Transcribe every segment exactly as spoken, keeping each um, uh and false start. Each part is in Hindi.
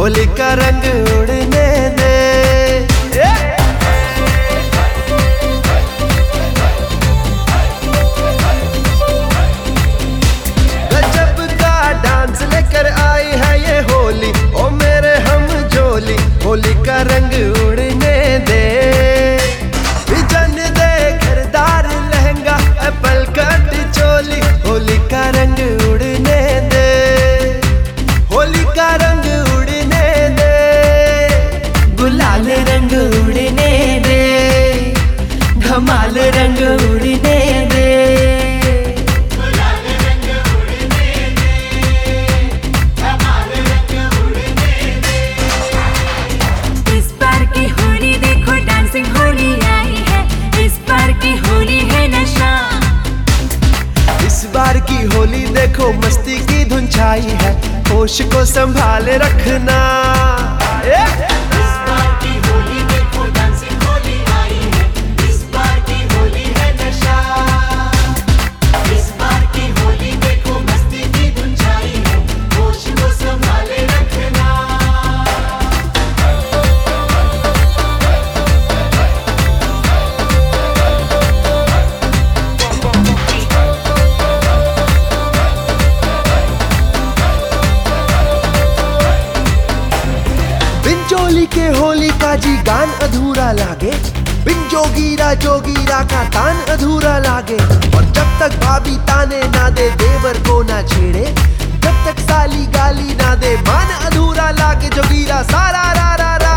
होली का रंग उड़ने दे। गजब का डांस लेकर आई है ये होली, ओ मेरे हम जोली, होली का रंग उड़ने दे। जन दे घरदार लहंगा एप्पल कट चोली, होली का रंग उड़ने दे, होली का रंग उड़ने दे, गुलाल रंग उड़ने दे, धमाल रंग उड़ने दे। इस बार की होली देखो डांसिंग होली आई है, इस बार की होली है नशा। इस बार की होली देखो मस्ती की धुन छाई है, होश को संभाले रखना। इस बार की होली देखो डांसिंग होली आई है, इस बार की होली है नशा। इस बार की होली देखो मस्ती की धुन छाई है, होश को संभाले रखना। बिन चोली के होली का जी गान अधूरा लागे, बिन जोगीरा जोगीरा का तान अधूरा लागे। और जब तक भाभी ताने ना दे देवर को ना छेड़े, जब तक साली गाली ना दे मान अधूरा लागे। जोगीरा सारा रा रा रा।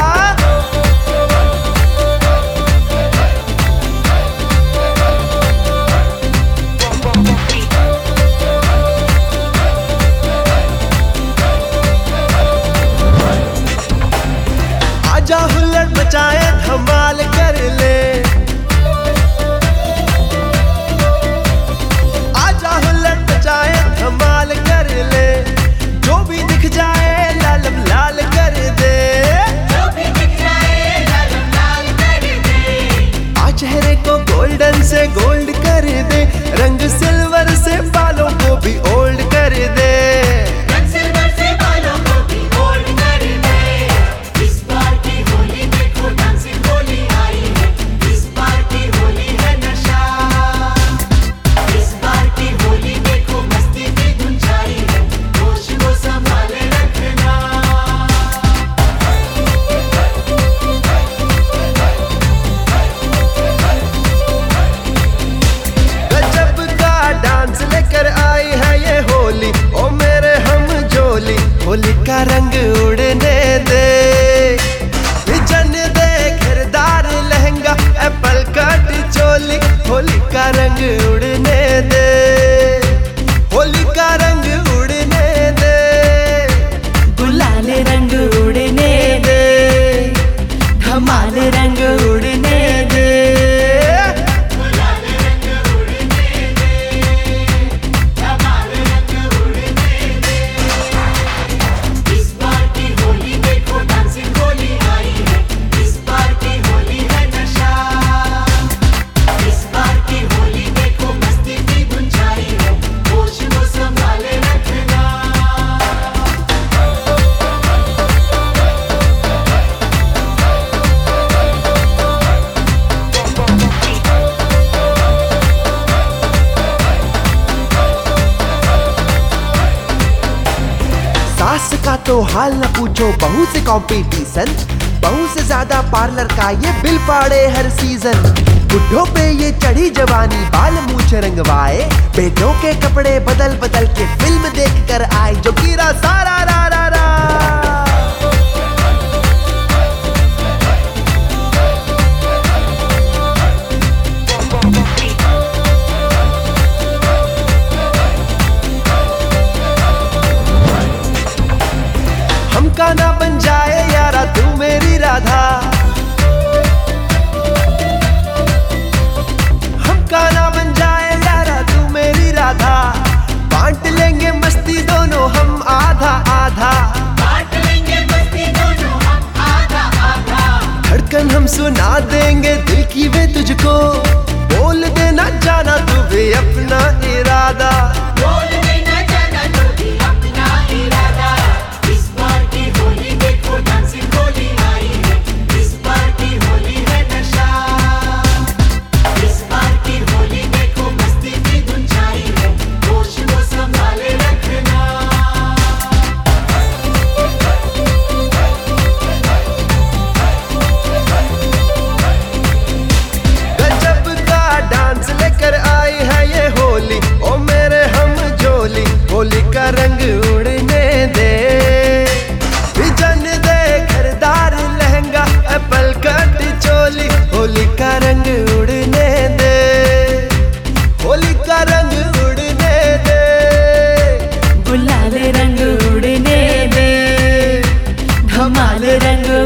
आजा हुल्लड़ मचाए धमाल कर ले, आजा हुल्लड़ मचाए धमाल कर ले, जो भी दिख जाए लालम लाल कर दे, जो भी दिख जाए लालम लाल कर दे। आ चेहरे को गोल्डन से गोल्ड कर दे, रंग सिल्वर से बालों को भी ओल्ड कर दे। रंग सिल्वर से बालों को भी गोल्ड कर दे। इस बार की होली देखो डांसिंग होली आई है, इस बार की होली है नशा। इस बार की होली देखो मस्ती की धुन छाई है, होश को संभाले रखना। गजब का डांस लेकर आई है ये होली, ओ मेरे हम जोली, होली का रंग उड़ने दे। जन दे घरदार लहंगा एप्पल कट चोली, होली का रंग उड़ने दे, होली का रंग उड़ने दे, गुलाल रंग उड़ने दे, धमाल रंग उड़ने दे। गुलाल रंग उड़ने दे, धमाल रंग उड़ने दे। इस बार की होली देखो डांसिंग होली आई है, इस बार की होली है नशा। इस बार की होली देखो मस्ती की धुन छाई है, होश को संभाले रखना। सास का तो हाल न पूछो, बहू से कंपटीशन, बहू से ज्यादा पार्लर का ये बिल पाड़े हर सीजन। बुढ़ों पे ये चढ़ी जवानी, बाल मूछ रंगवाए, बेटों के कपड़े बदल बदल के फिल्म देख कर आए। जो गिरा सारा रा रा रा। हमका ना बन जाए यारा तू मेरी राधा, हमका ना बन जाए यारा तू मेरी राधा। बांट लेंगे मस्ती दोनों हम आधा आधा, बांट लेंगे मस्ती दोनों हम आधा आधा। धड़कन हम सुना देंगे दिल की वे तुझको, बोल देना जाना तू भी अपना इरादा। बोल देना जाना तू भी अपना इरादा। इस बार की होली धमाल रंग